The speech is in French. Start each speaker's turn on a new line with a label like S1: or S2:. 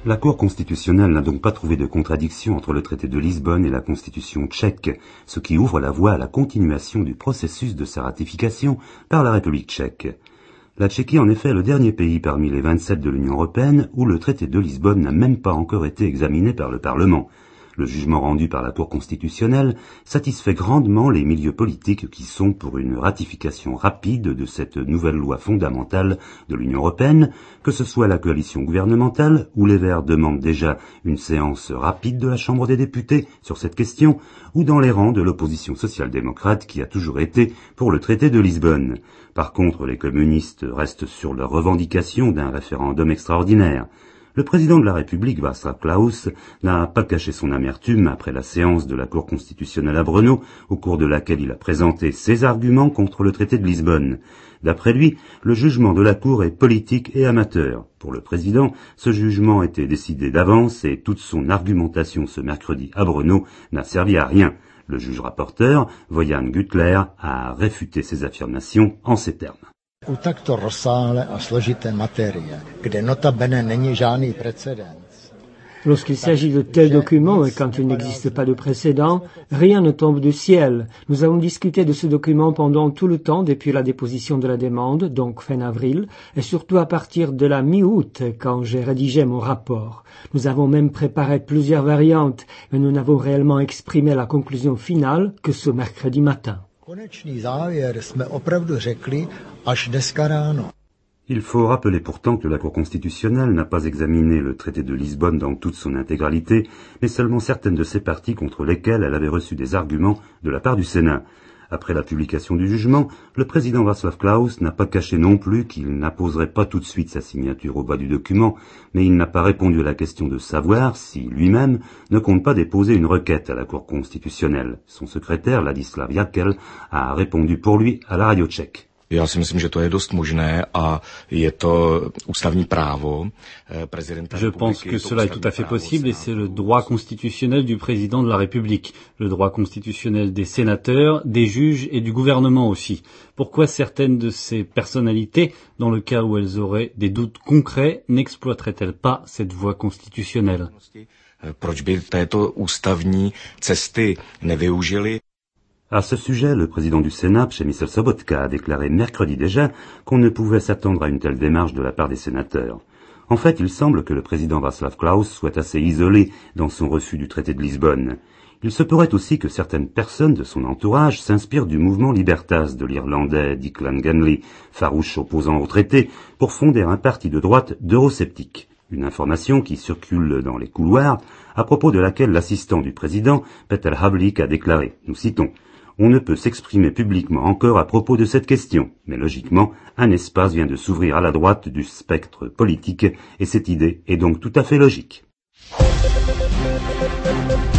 S1: La Cour constitutionnelle n'a donc pas trouvé de contradiction entre le traité de Lisbonne et la constitution tchèque, ce qui ouvre la voie à la continuation du processus de sa ratification par la République tchèque. La Tchéquie en effet est le dernier pays parmi les 27 de l'Union européenne où le traité de Lisbonne n'a même pas encore été examiné par le Parlement. Le jugement rendu par la Cour constitutionnelle satisfait grandement les milieux politiques qui sont pour une ratification rapide de cette nouvelle loi fondamentale de l'Union européenne, que ce soit la coalition gouvernementale, où les Verts demandent déjà une séance rapide de la Chambre des députés sur cette question, ou dans les rangs de l'opposition social-démocrate qui a toujours été pour le traité de Lisbonne. Par contre, les communistes restent sur leur revendication d'un référendum extraordinaire. Le président de la République, Václav Klaus, n'a pas caché son amertume après la séance de la Cour constitutionnelle à Brno, au cours de laquelle il a présenté ses arguments contre le traité de Lisbonne. D'après lui, le jugement de la Cour est politique et amateur. Pour le président, ce jugement était décidé d'avance et toute son argumentation ce mercredi à Brno n'a servi à rien. Le juge rapporteur, Vojan Güttler, a réfuté ces affirmations en ces termes.
S2: U takto rozsáhlé a složité materie, kde notabene není žádný precedens.
S3: Lorsqu'il s'agit de tels documents et quand il n'existe pas de précédent, rien ne tombe du ciel. Nous avons discuté de ce document pendant tout le temps depuis la déposition de la demande, donc fin avril, et surtout à partir de la mi-août quand j'ai rédigé mon rapport. Nous avons même préparé plusieurs variantes, mais nous n'avons réellement exprimé la conclusion finale que ce mercredi matin.
S2: Konečný závěr jsme opravdu řekli až dneska ráno.
S1: Il faut rappeler pourtant que la Cour constitutionnelle n'a pas examiné le traité de Lisbonne dans toute son intégralité, mais seulement certaines de ses parties contre lesquelles elle avait reçu des arguments de la part du Sénat. Après la publication du jugement, le président Václav Klaus n'a pas caché non plus qu'il n'apposerait pas tout de suite sa signature au bas du document, mais il n'a pas répondu à la question de savoir si lui-même ne compte pas déposer une requête à la Cour constitutionnelle. Son secrétaire, Ladislav Jakel, a répondu pour lui à la radio tchèque.
S4: Já si myslím, že to je dost možné a je to ústavní právo prezidenta.
S5: Je pense que cela est tout à fait possible et c'est le droit constitutionnel du président de la République, le droit constitutionnel des sénateurs, des juges et du gouvernement aussi. Pourquoi certaines de ces personnalités, dans le cas où elles auraient des doutes concrets, n'exploiteraient-elles pas cette voie constitutionnelle?
S4: Proč by této ústavní cesty nevyužili?
S1: À ce sujet, le président du Sénat, Přemysl Sobotka, a déclaré mercredi déjà qu'on ne pouvait s'attendre à une telle démarche de la part des sénateurs. En fait, il semble que le président Václav Klaus soit assez isolé dans son refus du traité de Lisbonne. Il se pourrait aussi que certaines personnes de son entourage s'inspirent du mouvement Libertas de l'Irlandais Declan Ganley, farouche opposant au traité, pour fonder un parti de droite d'eurosceptiques. Une information qui circule dans les couloirs, à propos de laquelle l'assistant du président, Peter Havlik, a déclaré, nous citons, on ne peut s'exprimer publiquement encore à propos de cette question, mais logiquement, un espace vient de s'ouvrir à la droite du spectre politique, et cette idée est donc tout à fait logique.